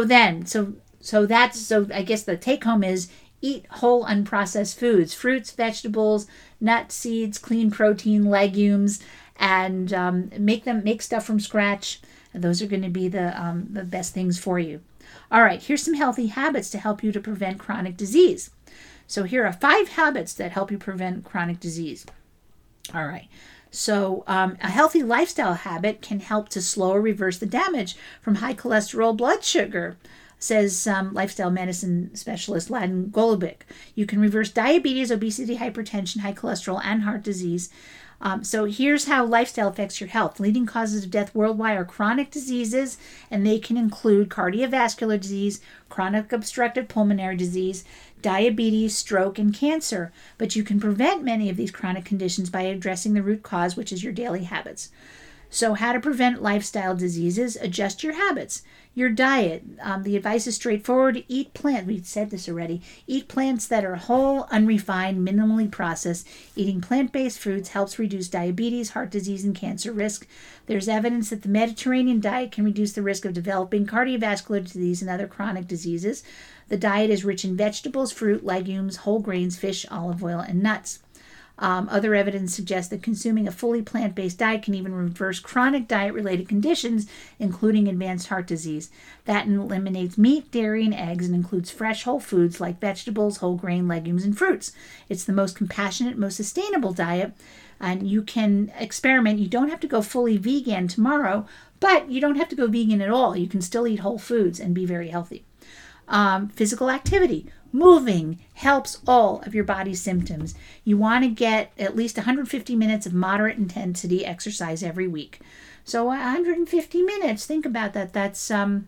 guess the take home is eat whole unprocessed foods, fruits, vegetables, nuts, seeds, clean protein, legumes, and make stuff from scratch. And those are going to be the best things for you. All right, here's some healthy habits to help you to prevent chronic disease. So here are 5 habits that help you prevent chronic disease. All right. So a healthy lifestyle habit can help to slow or reverse the damage from high cholesterol blood sugar, says lifestyle medicine specialist Ladin Golubic. You can reverse diabetes, obesity, hypertension, high cholesterol, and heart disease. So here's how lifestyle affects your health. Leading causes of death worldwide are chronic diseases, and they can include cardiovascular disease, chronic obstructive pulmonary disease, diabetes, stroke, and cancer. But you can prevent many of these chronic conditions by addressing the root cause, which is your daily habits. So how to prevent lifestyle diseases? Adjust your habits. Your diet. The advice is straightforward. Eat plants. We said this already. Eat plants that are whole, unrefined, minimally processed. Eating plant-based foods helps reduce diabetes, heart disease, and cancer risk. There's evidence that the Mediterranean diet can reduce the risk of developing cardiovascular disease and other chronic diseases. The diet is rich in vegetables, fruit, legumes, whole grains, fish, olive oil, and nuts. Other evidence suggests that consuming a fully plant-based diet can even reverse chronic diet-related conditions, including advanced heart disease. That eliminates meat, dairy, and eggs and includes fresh whole foods like vegetables, whole grain, legumes, and fruits. It's the most compassionate, most sustainable diet, and you can experiment. You don't have to go fully vegan tomorrow, but you don't have to go vegan at all. You can still eat whole foods and be very healthy. Physical activity. Moving helps all of your body's symptoms. You want to get at least 150 minutes of moderate intensity exercise every week. So 150 minutes, think about that. That's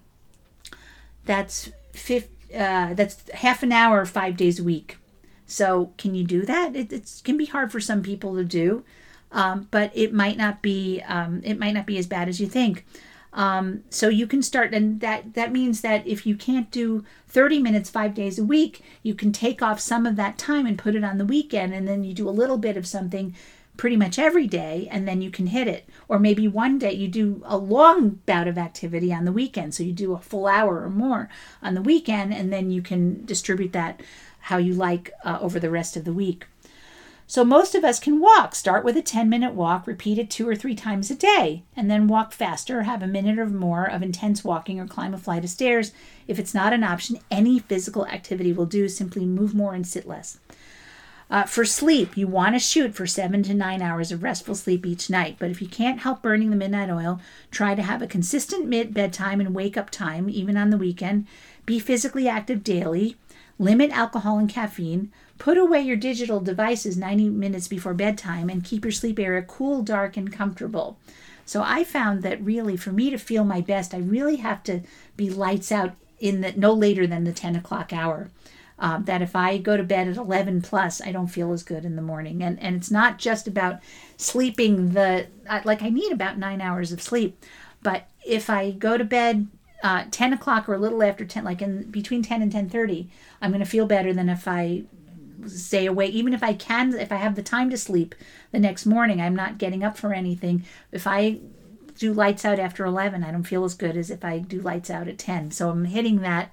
half an hour, 5 days a week. So can you do that? It can be hard for some people to do, but it might not be as bad as you think. So you can start, and that means that if you can't do 30 minutes 5 days a week, you can take off some of that time and put it on the weekend, and then you do a little bit of something pretty much every day, and then you can hit it. Or maybe one day you do a long bout of activity on the weekend, so you do a full hour or more on the weekend, and then you can distribute that how you like over the rest of the week. So most of us can walk. Start with a 10-minute walk, repeat it 2 or 3 times a day, and then walk faster, have a minute or more of intense walking, or climb a flight of stairs. If it's not an option, any physical activity will do. Simply move more and sit less. For sleep, you want to shoot for 7 to 9 hours of restful sleep each night. But if you can't help burning the midnight oil, try to have a consistent bedtime and wake-up time, even on the weekend. Be physically active daily. Limit alcohol and caffeine. Put away your digital devices 90 minutes before bedtime, and keep your sleep area cool, dark, and comfortable. So I found that really, for me to feel my best, I really have to be lights out no later than the 10 o'clock hour. That if I go to bed at 11 plus, I don't feel as good in the morning. And it's not just about sleeping I need about 9 hours of sleep. But if I go to bed 10 o'clock or a little after 10, like in between 10 and 10:30, I'm going to feel better than if I stay awake. Even if I have the time to sleep the next morning, I'm not getting up for anything. If I do lights out after 11, I don't feel as good as if I do lights out at 10. So I'm hitting that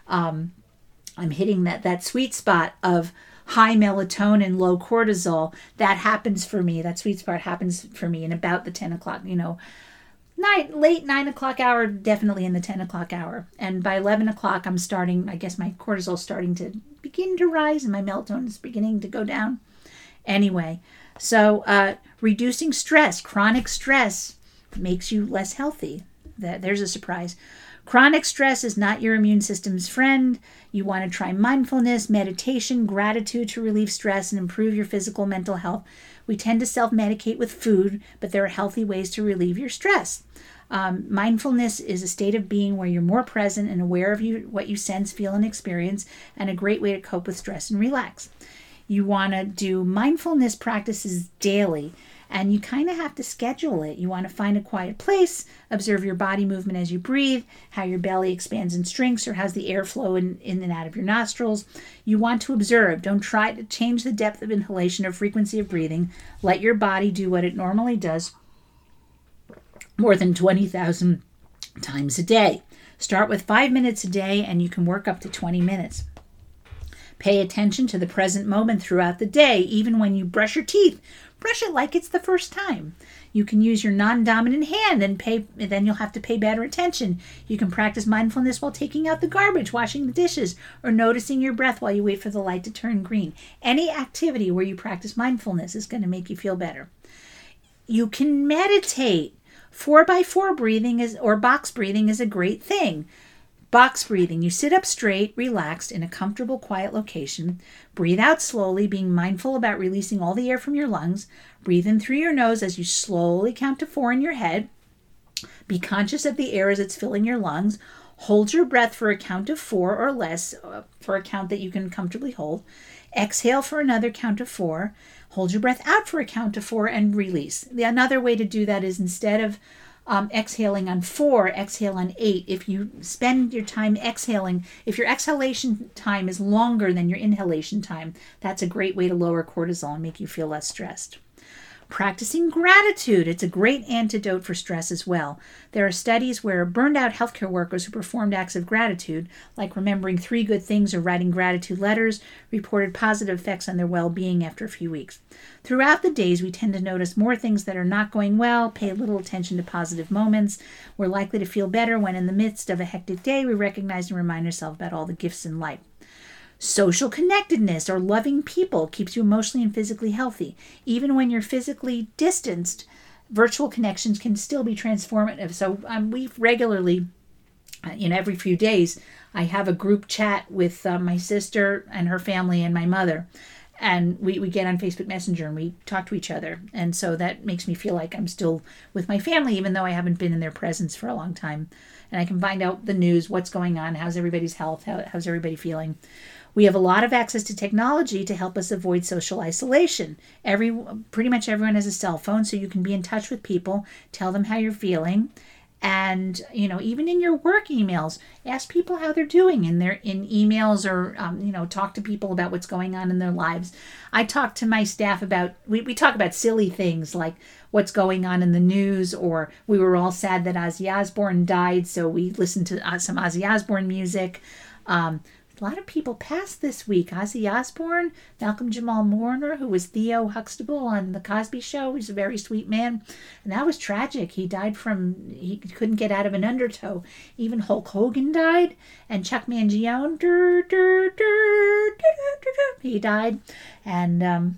sweet spot of high melatonin, low cortisol. That happens for me. That sweet spot happens for me in about the 10 o'clock, late 9 o'clock hour, definitely in the 10 o'clock hour. And by 11 o'clock, I'm starting, I guess my cortisol is starting to begin to rise and my melatonin is beginning to go down. Anyway, so reducing stress, chronic stress makes you less healthy. There's a surprise. Chronic stress is not your immune system's friend. You want to try mindfulness, meditation, gratitude to relieve stress and improve your physical, mental health. We tend to self-medicate with food, but there are healthy ways to relieve your stress. Mindfulness is a state of being where you're more present and aware of what you sense, feel, and experience, and a great way to cope with stress and relax. You want to do mindfulness practices daily, and you kind of have to schedule it. You want to find a quiet place, observe your body movement as you breathe, how your belly expands and shrinks, or how's the airflow in and out of your nostrils. You want to observe. Don't try to change the depth of inhalation or frequency of breathing. Let your body do what it normally does more than 20,000 times a day. Start with 5 minutes a day, and you can work up to 20 minutes. Pay attention to the present moment throughout the day. Even when you brush your teeth, brush it like it's the first time. You can use your non-dominant hand, and then you'll have to pay better attention. You can practice mindfulness while taking out the garbage, washing the dishes, or noticing your breath while you wait for the light to turn green. Any activity where you practice mindfulness is going to make you feel better. You can meditate. 4x4 breathing or box breathing is a great thing. Box breathing. You sit up straight, relaxed, in a comfortable, quiet location. Breathe out slowly, being mindful about releasing all the air from your lungs. Breathe in through your nose as you slowly count to 4 in your head. Be conscious of the air as it's filling your lungs. Hold your breath for a count of 4 or less, for a count that you can comfortably hold. Exhale for another count of 4. Hold your breath out for a count of 4 and release. Another way to do that is instead of exhaling on 4, exhale on 8. If you spend your time exhaling, if your exhalation time is longer than your inhalation time, that's a great way to lower cortisol and make you feel less stressed. Practicing gratitude. It's a great antidote for stress as well. There are studies where burned out healthcare workers who performed acts of gratitude, like remembering 3 good things or writing gratitude letters, reported positive effects on their well-being after a few weeks. Throughout the days, we tend to notice more things that are not going well, pay little attention to positive moments. We're likely to feel better when in the midst of a hectic day, we recognize and remind ourselves about all the gifts in life. Social connectedness or loving people keeps you emotionally and physically healthy. Even when you're physically distanced, virtual connections can still be transformative. So we regularly, every few days, I have a group chat with my sister and her family and my mother. And we get on Facebook Messenger and we talk to each other. And so that makes me feel like I'm still with my family, even though I haven't been in their presence for a long time. And I can find out the news, what's going on, how's everybody's health, how's everybody feeling. We have a lot of access to technology to help us avoid social isolation. Pretty much everyone has a cell phone, so you can be in touch with people, tell them how you're feeling, And, even in your work emails, ask people how they're doing in emails, or, talk to people about what's going on in their lives. I talk to my staff about, we talk about silly things like what's going on in the news, or we were all sad that Ozzy Osbourne died, so we listened to some Ozzy Osbourne music. A lot of people passed this week. Ozzy Osbourne, Malcolm Jamal Warner, who was Theo Huxtable on The Cosby Show. He's a very sweet man. And that was tragic. He died he couldn't get out of an undertow. Even Hulk Hogan died. And Chuck Mangione, he died. And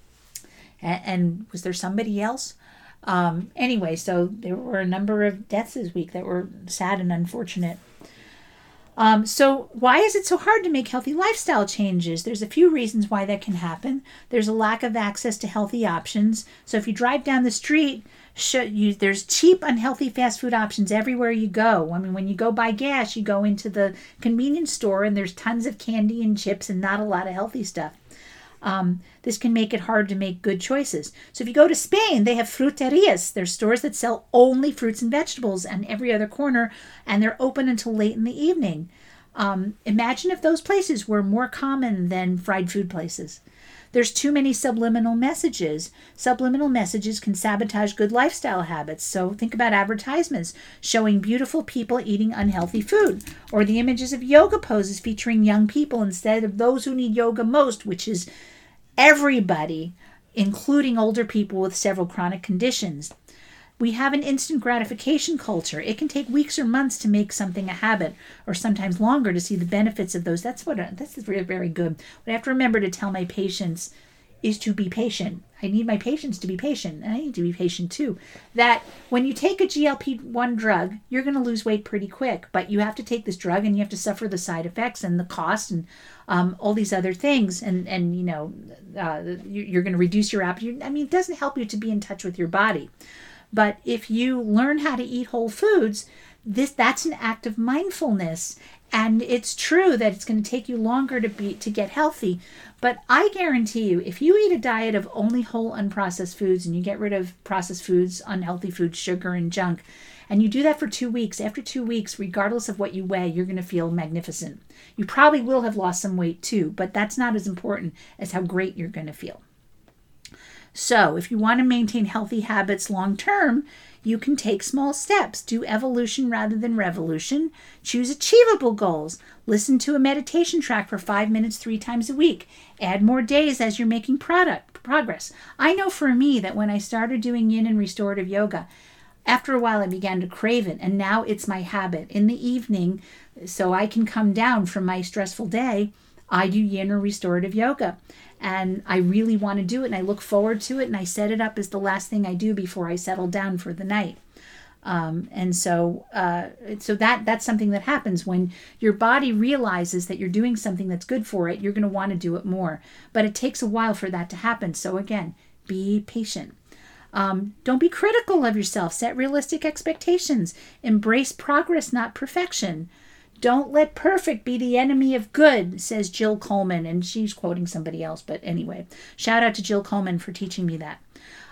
was there somebody else? Anyway, so there were a number of deaths this week that were sad and unfortunate. So why is it so hard to make healthy lifestyle changes? There's a few reasons why that can happen. There's a lack of access to healthy options. So if you drive down the street, there's cheap, unhealthy fast food options everywhere you go. I mean, when you go buy gas, you go into the convenience store and there's tons of candy and chips and not a lot of healthy stuff. This can make it hard to make good choices. So if you go to Spain, they have fruterias. They're stores that sell only fruits and vegetables on every other corner, and they're open until late in the evening. Imagine if those places were more common than fried food places. There's too many subliminal messages. Subliminal messages can sabotage good lifestyle habits. So think about advertisements showing beautiful people eating unhealthy food, or the images of yoga poses featuring young people instead of those who need yoga most, which is everybody, including older people with several chronic conditions. We have an instant gratification culture. It can take weeks or months to make something a habit, or sometimes longer to see the benefits of those. This is very, very good. What I have to remember to tell my patients is to be patient. I need my patients to be patient, and I need to be patient too. That when you take a GLP-1 drug, you're going to lose weight pretty quick, but you have to take this drug and you have to suffer the side effects and the cost and all these other things, and you're going to reduce your appetite. I mean, it doesn't help you to be in touch with your body. But if you learn how to eat whole foods, that's an act of mindfulness. And it's true that it's going to take you longer to get healthy. But I guarantee you, if you eat a diet of only whole unprocessed foods and you get rid of processed foods, unhealthy foods, sugar and junk, and you do that for 2 weeks, after 2 weeks, regardless of what you weigh, you're going to feel magnificent. You probably will have lost some weight too, but that's not as important as how great you're going to feel. So if you want to maintain healthy habits long term, you can take small steps. Do evolution rather than revolution. Choose achievable goals. Listen to a meditation track for 5 minutes 3 times a week. Add more days as you're making progress. I know for me that when I started doing yin and restorative yoga, after a while I began to crave it, and now it's my habit. In the evening, so I can come down from my stressful day, I do yin or restorative yoga. And I really want to do it, and I look forward to it, and I set it up as the last thing I do before I settle down for the night. So that's something that happens when your body realizes that you're doing something that's good for it. You're going to want to do it more, but it takes a while for that to happen. So again, be patient. Don't be critical of yourself. Set realistic expectations. Embrace progress, not perfection. Don't let perfect be the enemy of good, says Jill Coleman. And she's quoting somebody else. But anyway, shout out to Jill Coleman for teaching me that.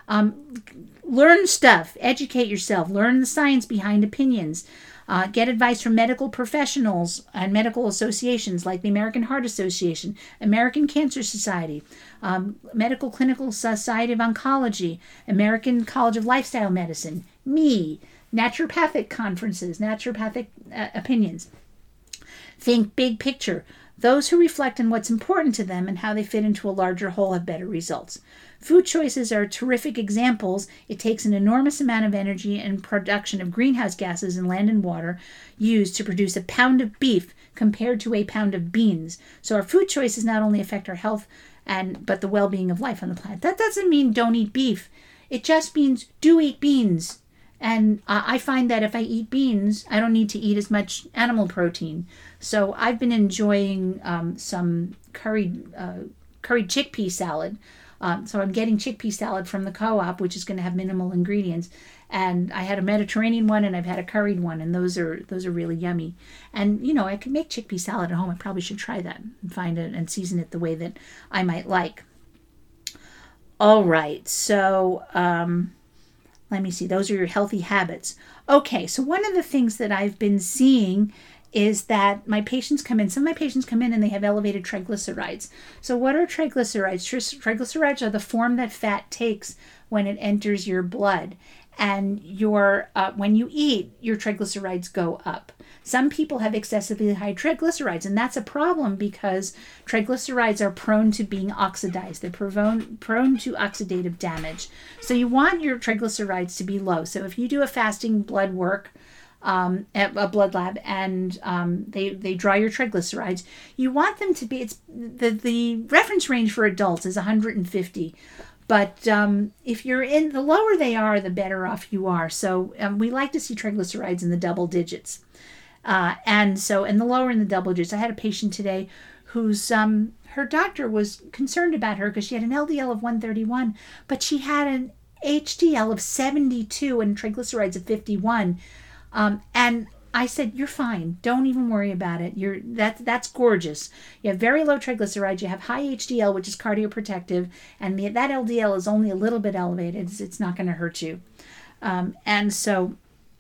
Learn stuff. Educate yourself. Learn the science behind opinions. Get advice from medical professionals and medical associations like the American Heart Association, American Cancer Society, Medical Clinical Society of Oncology, American College of Lifestyle Medicine, me, naturopathic conferences, naturopathic opinions. Think big picture. Those who reflect on what's important to them and how they fit into a larger whole have better results. Food choices are terrific examples. It takes an enormous amount of energy and production of greenhouse gases in land and water used to produce a pound of beef compared to a pound of beans. So our food choices not only affect our health but the well-being of life on the planet. That doesn't mean don't eat beef. It just means do eat beans. And I find that if I eat beans, I don't need to eat as much animal protein. So I've been enjoying some curried chickpea salad. So I'm getting chickpea salad from the co-op, which is going to have minimal ingredients. And I had a Mediterranean one and I've had a curried one, and those are really yummy. And I can make chickpea salad at home. I probably should try that and find it and season it the way that I might like. All right, so Let me see. Those are your healthy habits. Okay, so one of the things that I've been seeing is that my patients come in. Some of my patients come in and they have elevated triglycerides. So what are triglycerides? Triglycerides are the form that fat takes when it enters your blood. And when you eat, your triglycerides go up. Some people have excessively high triglycerides, and that's a problem because triglycerides are prone to being oxidized. They're prone to oxidative damage. So you want your triglycerides to be low. So if you do a fasting blood work at a blood lab and they draw your triglycerides, you want them to be, the reference range for adults is 150. But if you're the lower they are, the better off you are. So we like to see triglycerides in the double digits. And the lower in the double digits. I had a patient today whose her doctor was concerned about her because she had an LDL of 131, but she had an HDL of 72 and triglycerides of 51. And I said, you're fine. Don't even worry about it. That's gorgeous. You have very low triglycerides. You have high HDL, which is cardioprotective, and that LDL is only a little bit elevated. It's not going to hurt you. So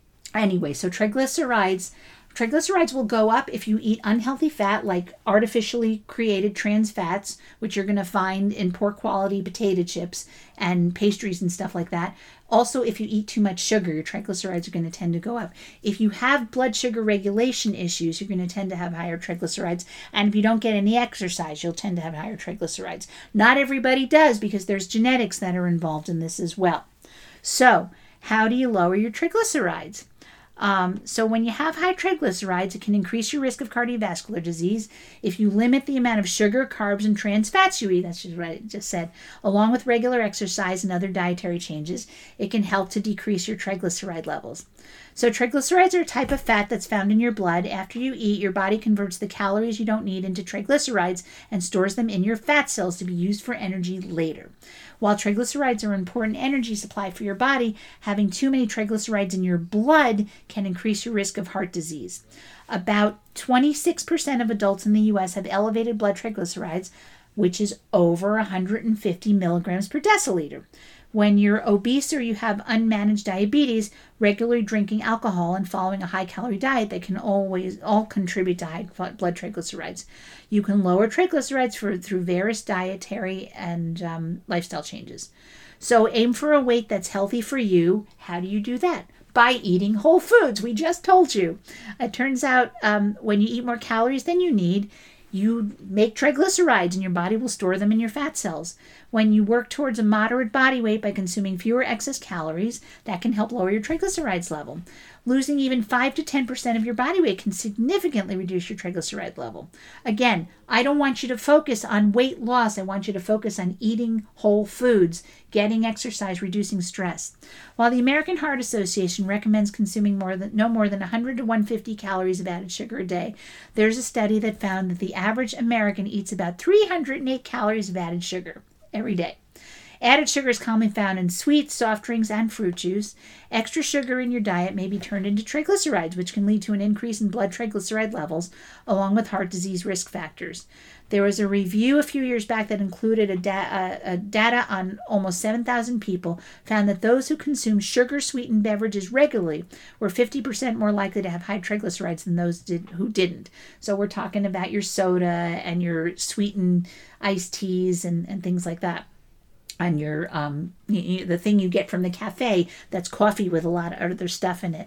triglycerides will go up if you eat unhealthy fat like artificially created trans fats, which you're going to find in poor quality potato chips and pastries and stuff like that. Also, if you eat too much sugar, your triglycerides are going to tend to go up. If you have blood sugar regulation issues, you're going to tend to have higher triglycerides. And if you don't get any exercise, you'll tend to have higher triglycerides. Not everybody does because there's genetics that are involved in this as well. So, how do you lower your triglycerides? So when you have high triglycerides, it can increase your risk of cardiovascular disease. If you limit the amount of sugar, carbs, and trans fats you eat, that's just what I just said, along with regular exercise and other dietary changes, it can help to decrease your triglyceride levels. So triglycerides are a type of fat that's found in your blood. After you eat, your body converts the calories you don't need into triglycerides and stores them in your fat cells to be used for energy later. While triglycerides are an important energy supply for your body, having too many triglycerides in your blood can increase your risk of heart disease. About 26% of adults in the U.S. have elevated blood triglycerides, which is over 150 milligrams per deciliter. When you're obese or you have unmanaged diabetes, regularly drinking alcohol and following a high-calorie diet that can all contribute to high blood triglycerides. You can lower triglycerides through various dietary and lifestyle changes. So aim for a weight that's healthy for you. How do you do that? By eating whole foods. We just told you. It turns out when you eat more calories than you need, you make triglycerides and your body will store them in your fat cells. When you work towards a moderate body weight by consuming fewer excess calories, that can help lower your triglycerides level. Losing even 5 to 10% of your body weight can significantly reduce your triglyceride level. Again, I don't want you to focus on weight loss. I want you to focus on eating whole foods, getting exercise, reducing stress. While the American Heart Association recommends consuming no more than 100 to 150 calories of added sugar a day, there's a study that found that the average American eats about 308 calories of added sugar every day. Added sugar is commonly found in sweets, soft drinks, and fruit juice. Extra sugar in your diet may be turned into triglycerides, which can lead to an increase in blood triglyceride levels, along with heart disease risk factors. There was a review a few years back that included data on almost 7,000 people, found that those who consume sugar-sweetened beverages regularly were 50% more likely to have high triglycerides than those who didn't. So we're talking about your soda and your sweetened iced teas and things like that. On your the thing you get from the cafe that's coffee with a lot of other stuff in it.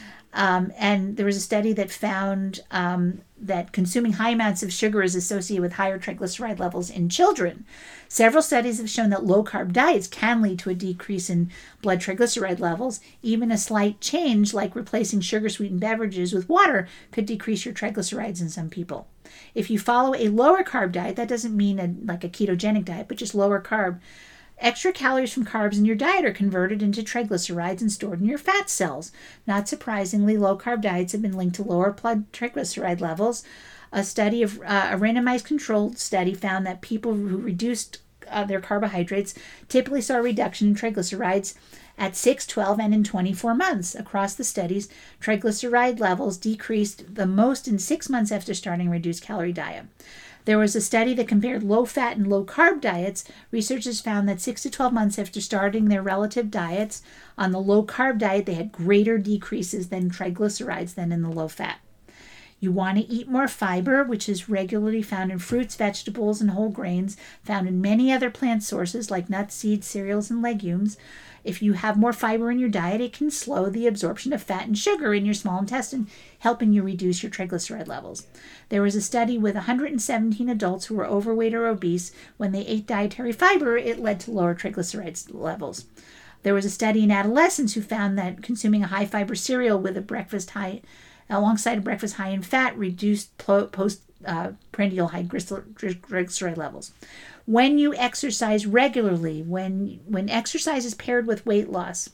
And there was a study that found that consuming high amounts of sugar is associated with higher triglyceride levels in children. Several studies have shown that low-carb diets can lead to a decrease in blood triglyceride levels. Even a slight change, like replacing sugar-sweetened beverages with water, could decrease your triglycerides in some people. If you follow a lower-carb diet, that doesn't mean like a ketogenic diet, but just lower carb, extra calories from carbs in your diet are converted into triglycerides and stored in your fat cells. Not surprisingly, low-carb diets have been linked to lower blood triglyceride levels. A randomized controlled study found that people who reduced their carbohydrates typically saw a reduction in triglycerides at 6, 12, and in 24 months. Across the studies, triglyceride levels decreased the most in 6 months after starting a reduced calorie diet. There was a study that compared low-fat and low-carb diets. Researchers found that 6 to 12 months after starting their relative diets, on the low-carb diet, they had greater decreases than triglycerides than in the low-fat. You want to eat more fiber, which is regularly found in fruits, vegetables, and whole grains, found in many other plant sources like nuts, seeds, cereals, and legumes. If you have more fiber in your diet, it can slow the absorption of fat and sugar in your small intestine, helping you reduce your triglyceride levels. There was a study with 117 adults who were overweight or obese. When they ate dietary fiber, it led to lower triglycerides levels. There was a study in adolescents who found that consuming a high-fiber cereal with alongside a breakfast high in fat reduced postprandial high triglyceride levels. When you exercise regularly, when exercise is paired with weight loss,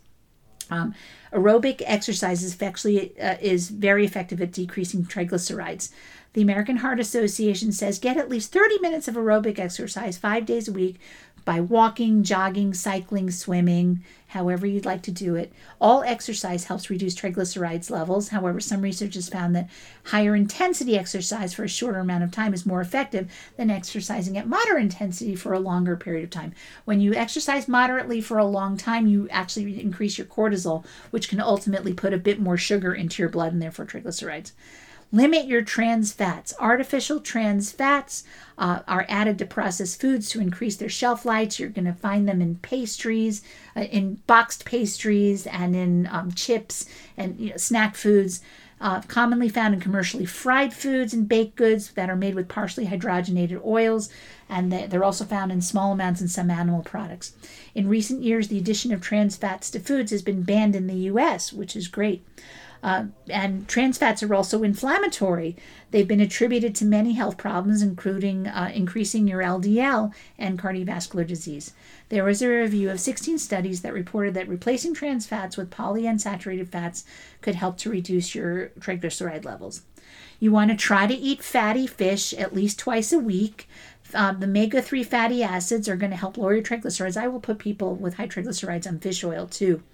aerobic exercise is very effective at decreasing triglycerides. The American Heart Association says get at least 30 minutes of aerobic exercise 5 days a week by walking, jogging, cycling, swimming, however you'd like to do it. All exercise helps reduce triglycerides levels. However, some research has found that higher intensity exercise for a shorter amount of time is more effective than exercising at moderate intensity for a longer period of time. When you exercise moderately for a long time, you actually increase your cortisol, which can ultimately put a bit more sugar into your blood and therefore triglycerides. Limit your trans fats. Artificial trans fats are added to processed foods to increase their shelf life. You're going to find them in pastries, in boxed pastries, and in chips and snack foods. Commonly found in commercially fried foods and baked goods that are made with partially hydrogenated oils, and they're also found in small amounts in some animal products. In recent years, the addition of trans fats to foods has been banned in the U.S., which is great. And trans fats are also inflammatory. They've been attributed to many health problems, including increasing your LDL and cardiovascular disease. There was a review of 16 studies that reported that replacing trans fats with polyunsaturated fats could help to reduce your triglyceride levels. You want to try to eat fatty fish at least twice a week. The omega-3 fatty acids are going to help lower your triglycerides. I will put people with high triglycerides on fish oil too.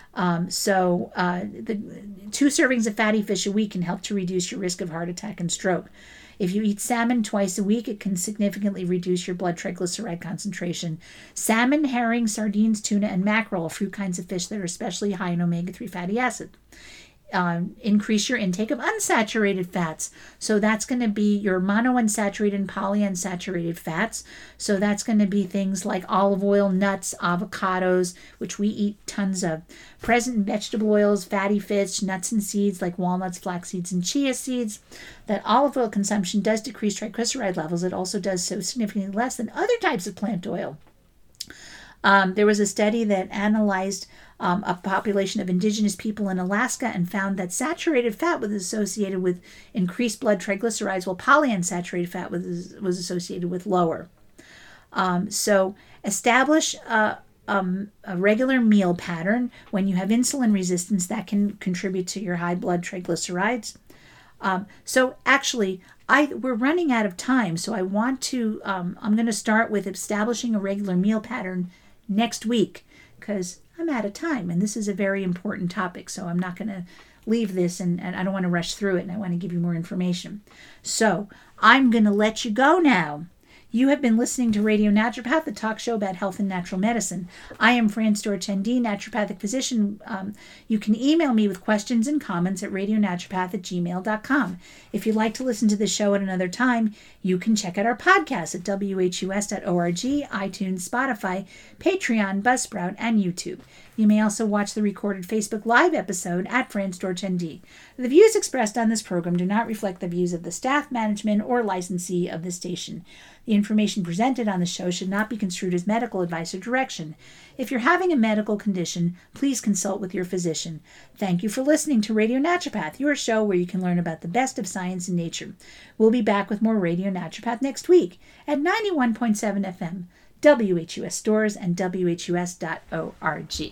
The 2 servings of fatty fish a week can help to reduce your risk of heart attack and stroke. If you eat salmon twice a week, it can significantly reduce your blood triglyceride concentration. Salmon, herring, sardines, tuna, and mackerel are fruit kinds of fish that are especially high in omega-3 fatty acid. Increase your intake of unsaturated fats. So that's going to be your monounsaturated and polyunsaturated fats. So that's going to be things like olive oil, nuts, avocados, which we eat tons of. Present in vegetable oils, fatty fish, nuts and seeds like walnuts, flax seeds, and chia seeds. That olive oil consumption does decrease triglyceride levels. It also does so significantly less than other types of plant oil. There was a study that analyzed a population of indigenous people in Alaska and found that saturated fat was associated with increased blood triglycerides, while polyunsaturated fat was associated with lower. So establish a regular meal pattern. When you have insulin resistance, that can contribute to your high blood triglycerides. We're running out of time, so I want to, I'm going to start with establishing a regular meal pattern next week, because I'm out of time, and this is a very important topic, so I'm not going to leave this, and I don't want to rush through it, and I want to give you more information. So I'm going to let you go now. You have been listening to Radio Naturopath, the talk show about health and natural medicine. I am Fran Storch, ND, naturopathic physician. You can email me with questions and comments at radionaturopath@gmail.com. If you'd like to listen to the show at another time, you can check out our podcast at whus.org, iTunes, Spotify, Patreon, Buzzsprout, and YouTube. You may also watch the recorded Facebook Live episode at Fran Storch, ND. The views expressed on this program do not reflect the views of the staff, management, or licensee of the station. The information presented on the show should not be construed as medical advice or direction. If you're having a medical condition, please consult with your physician. Thank you for listening to Radio Naturopath, your show where you can learn about the best of science and nature. We'll be back with more Radio Naturopath next week at 91.7 FM, WHUS Stores, and WHUS.org.